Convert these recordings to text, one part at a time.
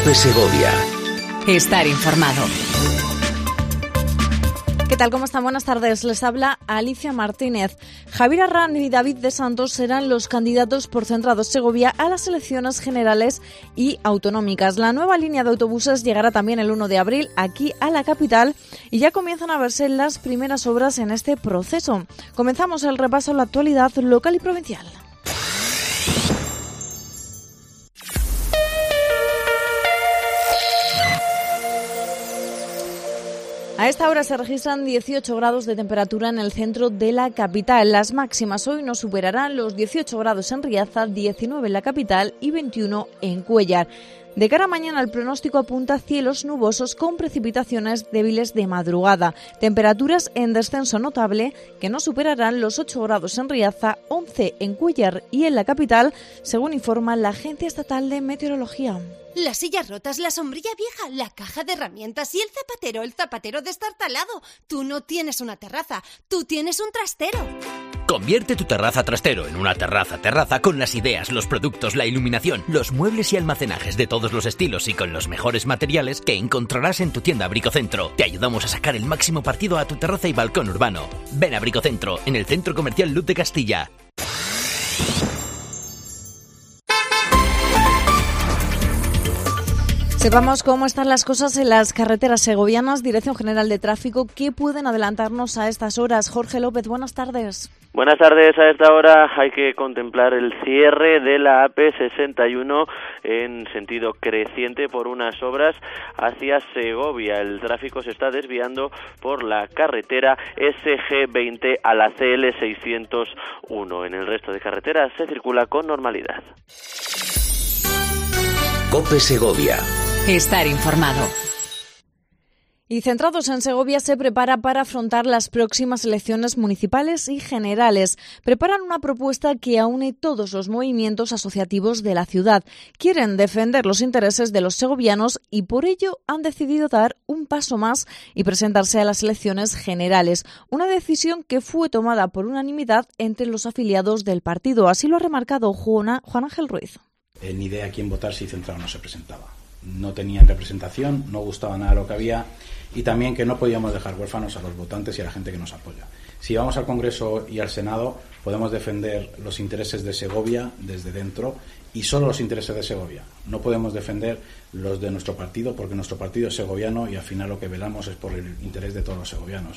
COPE Segovia. Estar informado. ¿Qué tal? ¿Cómo están? Buenas tardes. Les habla Alicia Martínez. Javier Arranz y David de Santos serán los candidatos por Centrados Segovia a las elecciones generales y autonómicas. La nueva línea de autobuses llegará también el 1 de abril aquí a la capital y ya comienzan a verse las primeras obras en este proceso. Comenzamos el repaso a la actualidad local y provincial. A esta hora se registran 18 grados de temperatura en el centro de la capital. Las máximas hoy no superarán los 18 grados en Riaza, 19 en la capital y 21 en Cuéllar. De cara a mañana, el pronóstico apunta a cielos nubosos con precipitaciones débiles de madrugada. Temperaturas en descenso notable que no superarán los 8 grados en Riaza, 11 en Cuéllar y en la capital, según informa la Agencia Estatal de Meteorología. Las sillas rotas, la sombrilla vieja, la caja de herramientas y el zapatero destartalado. Tú no tienes una terraza, tú tienes un trastero. Convierte tu terraza trastero en una terraza con las ideas, los productos, la iluminación, los muebles y almacenajes de todos los estilos y con los mejores materiales que encontrarás en tu tienda Bricocentro. Te ayudamos a sacar el máximo partido a tu terraza y balcón urbano. Ven a Bricocentro, en el Centro Comercial Luz de Castilla. Sepamos cómo están las cosas en las carreteras segovianas. Dirección General de Tráfico, ¿qué pueden adelantarnos a estas horas? Jorge López, buenas tardes. Buenas tardes. A esta hora hay que contemplar el cierre de la AP61 en sentido creciente por unas obras hacia Segovia. El tráfico se está desviando por la carretera SG20 a la CL601. En el resto de carreteras se circula con normalidad. COPE Segovia. Estar informado. Y Centrados en Segovia se prepara para afrontar las próximas elecciones municipales y generales. Preparan una propuesta que aúne todos los movimientos asociativos de la ciudad. Quieren defender los intereses de los segovianos y por ello han decidido dar un paso más y presentarse a las elecciones generales. Una decisión que fue tomada por unanimidad entre los afiliados del partido. Así lo ha remarcado Juan Ángel Ruiz. Ni idea a quién votar si Centrado no se presentaba. No tenían representación, no gustaba nada lo que había y también que no podíamos dejar huérfanos a los votantes y a la gente que nos apoya. Si vamos al Congreso y al Senado, podemos defender los intereses de Segovia desde dentro y solo los intereses de Segovia. No podemos defender los de nuestro partido porque nuestro partido es segoviano y al final lo que velamos es por el interés de todos los segovianos.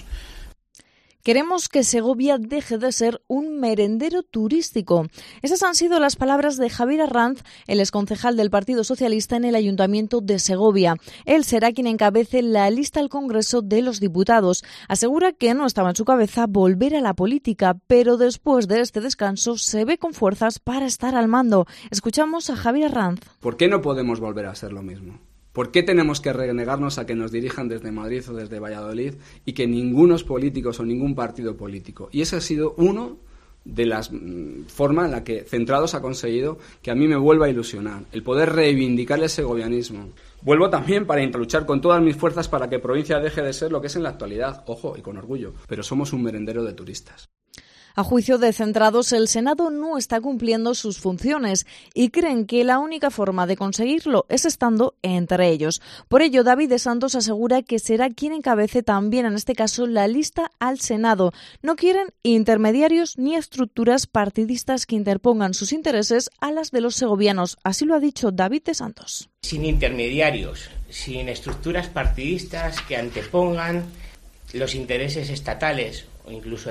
Queremos que Segovia deje de ser un merendero turístico. Esas han sido las palabras de Javier Arranz, el exconcejal del Partido Socialista en el Ayuntamiento de Segovia. Él será quien encabece la lista al Congreso de los Diputados. Asegura que no estaba en su cabeza volver a la política, pero después de este descanso se ve con fuerzas para estar al mando. Escuchamos a Javier Arranz. ¿Por qué no podemos volver a ser lo mismo? ¿Por qué tenemos que renegarnos a que nos dirijan desde Madrid o desde Valladolid y que ningunos políticos o ningún partido político? Y esa ha sido una de las formas en la que Centrados ha conseguido que a mí me vuelva a ilusionar, el poder reivindicar el segovianismo. Vuelvo también para luchar con todas mis fuerzas para que provincia deje de ser lo que es en la actualidad, ojo, y con orgullo, pero somos un merendero de turistas. A juicio de Centrados, el Senado no está cumpliendo sus funciones y creen que la única forma de conseguirlo es estando entre ellos. Por ello, David de Santos asegura que será quien encabece también, en este caso, la lista al Senado. No quieren intermediarios ni estructuras partidistas que interpongan sus intereses a las de los segovianos. Así lo ha dicho David de Santos. Sin intermediarios, sin estructuras partidistas que antepongan los intereses estatales o incluso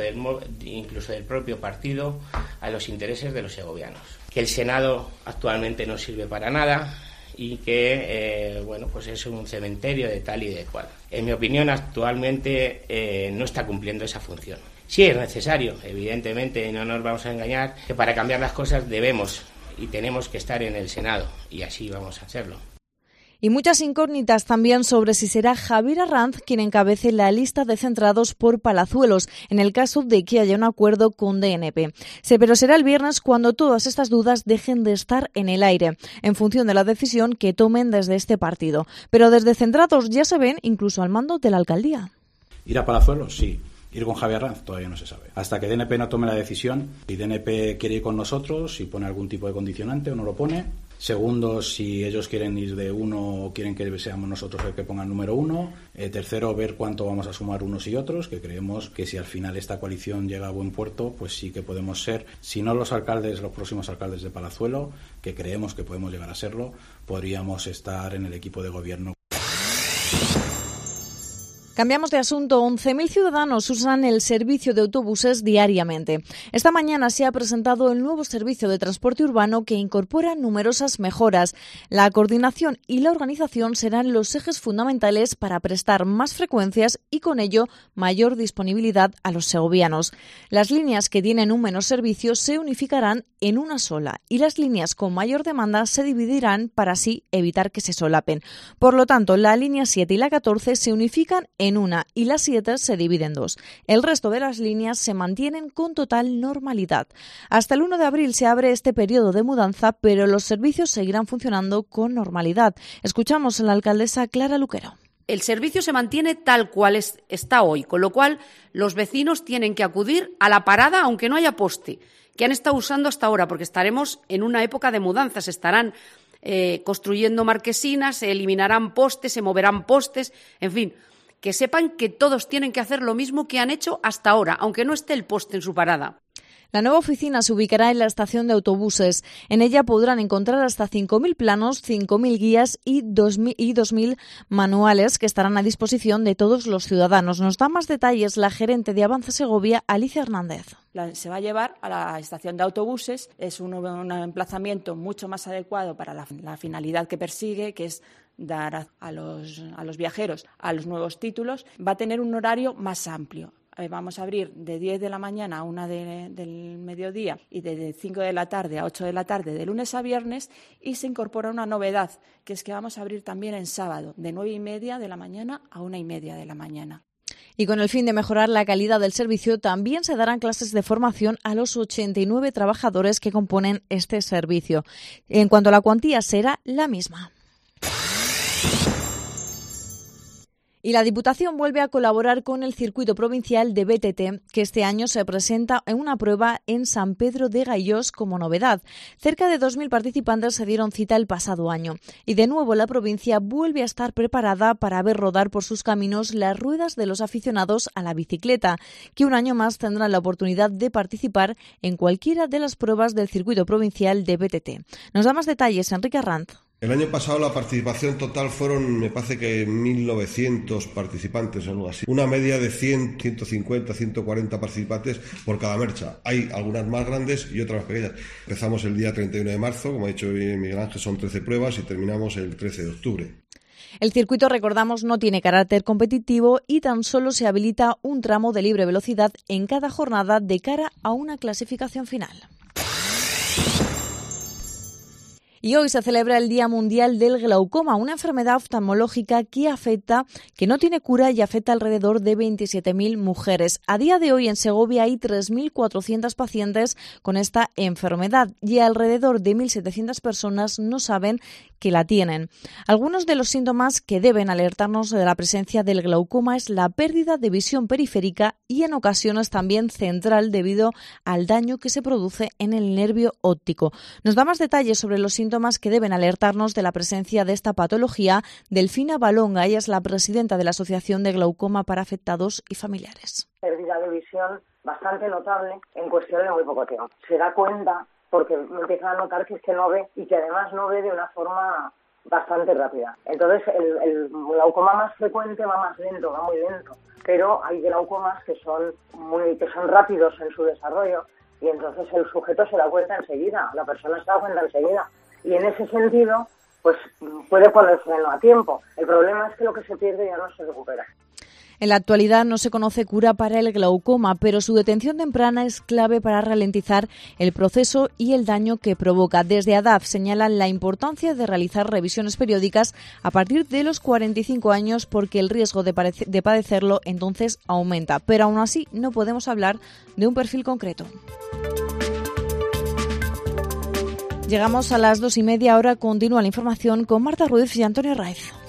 del propio partido a los intereses de los segovianos. Que el Senado actualmente no sirve para nada y que pues es un cementerio de tal y de cual. En mi opinión, actualmente no está cumpliendo esa función. Sí es necesario, evidentemente, no nos vamos a engañar, que para cambiar las cosas debemos y tenemos que estar en el Senado y así vamos a hacerlo. Y muchas incógnitas también sobre si será Javier Arranz quien encabece la lista de Centrados por Palazuelos, en el caso de que haya un acuerdo con DNP. Pero será el viernes cuando todas estas dudas dejen de estar en el aire, en función de la decisión que tomen desde este partido. Pero desde Centrados ya se ven incluso al mando de la alcaldía. ¿Ir a Palazuelos? Sí. Ir con Javier Arranz todavía no se sabe. Hasta que DNP no tome la decisión, si DNP quiere ir con nosotros, si pone algún tipo de condicionante o no lo pone, Segundo, si ellos quieren ir de 1 o quieren que seamos nosotros el que ponga el número 1. Tercero, ver cuánto vamos a sumar unos y otros, que creemos que si al final esta coalición llega a buen puerto, pues sí que podemos ser, si no los próximos alcaldes de Palazuelo, que creemos que podemos llegar a serlo, podríamos estar en el equipo de gobierno. Cambiamos de asunto. 11.000 ciudadanos usan el servicio de autobuses diariamente. Esta mañana se ha presentado el nuevo servicio de transporte urbano que incorpora numerosas mejoras. La coordinación y la organización serán los ejes fundamentales para prestar más frecuencias y con ello mayor disponibilidad a los segovianos. Las líneas que tienen un menor servicio se unificarán en una sola y las líneas con mayor demanda se dividirán para así evitar que se solapen. Por lo tanto, la línea 7 y la 14 se unifican en una y la 7 se divide en 2. El resto de las líneas se mantienen con total normalidad. Hasta el 1 de abril se abre este periodo de mudanza, pero los servicios seguirán funcionando con normalidad. Escuchamos a la alcaldesa Clara Luquero. El servicio se mantiene tal cual está hoy, con lo cual los vecinos tienen que acudir a la parada aunque no haya poste, que han estado usando hasta ahora, porque estaremos en una época de mudanzas, estarán construyendo marquesinas, se eliminarán postes, se moverán postes, en fin, que sepan que todos tienen que hacer lo mismo que han hecho hasta ahora, aunque no esté el poste en su parada. La nueva oficina se ubicará en la estación de autobuses. En ella podrán encontrar hasta 5.000 planos, 5.000 guías y 2.000 manuales que estarán a disposición de todos los ciudadanos. Nos da más detalles la gerente de Avanza Segovia, Alicia Hernández. Se va a llevar a la estación de autobuses. Es un emplazamiento mucho más adecuado para la finalidad que persigue, que es dar a los viajeros a los nuevos títulos. Va a tener un horario más amplio. Vamos a abrir de 10 de la mañana a 1 del mediodía y de 5 de la tarde a 8 de la tarde de lunes a viernes, y se incorpora una novedad, que es que vamos a abrir también en sábado de 9:30 de la mañana a 1:30 de la mañana. Y con el fin de mejorar la calidad del servicio, también se darán clases de formación a los 89 trabajadores que componen este servicio. En cuanto a la cuantía, será la misma. Y la Diputación vuelve a colaborar con el Circuito Provincial de BTT, que este año se presenta en una prueba en San Pedro de Gallós como novedad. Cerca de 2.000 participantes se dieron cita el pasado año. Y de nuevo la provincia vuelve a estar preparada para ver rodar por sus caminos las ruedas de los aficionados a la bicicleta, que un año más tendrán la oportunidad de participar en cualquiera de las pruebas del Circuito Provincial de BTT. Nos da más detalles Enrique Arranz. El año pasado la participación total fueron, me parece que 1.900 participantes o algo así. Una media de 100, 150, 140 participantes por cada marcha. Hay algunas más grandes y otras más pequeñas. Empezamos el día 31 de marzo, como ha dicho Miguel Ángel, son 13 pruebas y terminamos el 13 de octubre. El circuito, recordamos, no tiene carácter competitivo y tan solo se habilita un tramo de libre velocidad en cada jornada de cara a una clasificación final. Y hoy se celebra el Día Mundial del Glaucoma, una enfermedad oftalmológica que no tiene cura y afecta alrededor de 27.000 mujeres. A día de hoy en Segovia hay 3.400 pacientes con esta enfermedad y alrededor de 1.700 personas no saben que la tienen. Algunos de los síntomas que deben alertarnos de la presencia del glaucoma es la pérdida de visión periférica y en ocasiones también central debido al daño que se produce en el nervio óptico. Nos da más detalles sobre los síntomas que deben alertarnos de la presencia de esta patología Delfina Balonga. Ella es la presidenta de la Asociación de Glaucoma para Afectados y Familiares. Pérdida de visión bastante notable en cuestión de muy poco tiempo. Se da cuenta porque empieza a notar que es que no ve y que además no ve de una forma bastante rápida. Entonces el glaucoma más frecuente va más lento, va muy lento, pero hay glaucomas que son rápidos en su desarrollo y entonces el sujeto se da cuenta enseguida, la persona se da cuenta enseguida. Y en ese sentido, pues puede poner freno a tiempo. El problema es que lo que se pierde ya no se recupera. En la actualidad no se conoce cura para el glaucoma, pero su detención temprana es clave para ralentizar el proceso y el daño que provoca. Desde ADAF señalan la importancia de realizar revisiones periódicas a partir de los 45 años porque el riesgo de padecerlo entonces aumenta. Pero aún así no podemos hablar de un perfil concreto. Llegamos a las 2:30, ahora continúa la información con Marta Ruiz y Antonio Raiz.